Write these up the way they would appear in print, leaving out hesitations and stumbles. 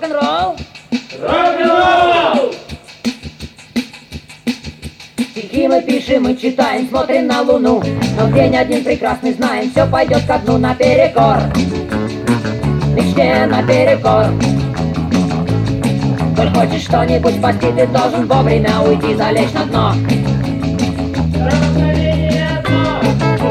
Рок-н-ролл! Рок-н-ролл! Стихи мы пишем и читаем, смотрим на луну, но в день один прекрасный знаем, все пойдет ко дну наперекор. Мечте наперекор. Коль хочешь что-нибудь спасти, ты должен вовремя уйти, залечь на дно. Столкновение дно!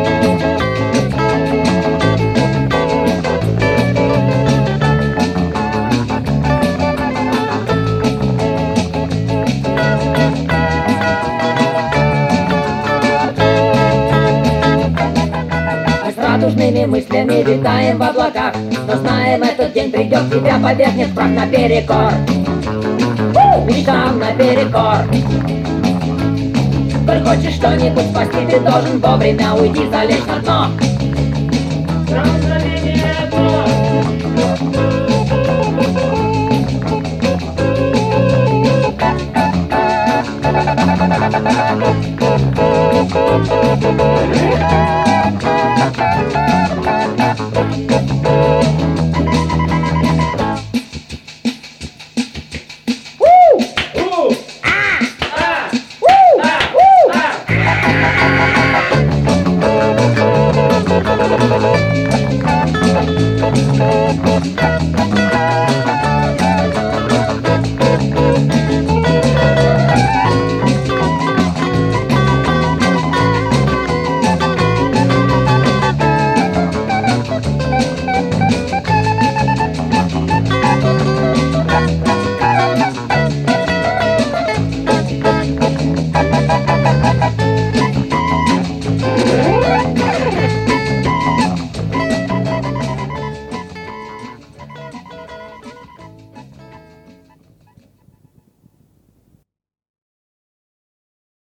Мы с радужными мыслями витаем в облаках, но знаем, этот день придет, тебя повергнет прах наперекор. Мечтам наперекор. Коль хочешь что-нибудь спасти, ты должен вовремя уйти, залечь на дно. Столкновение дно! Ah!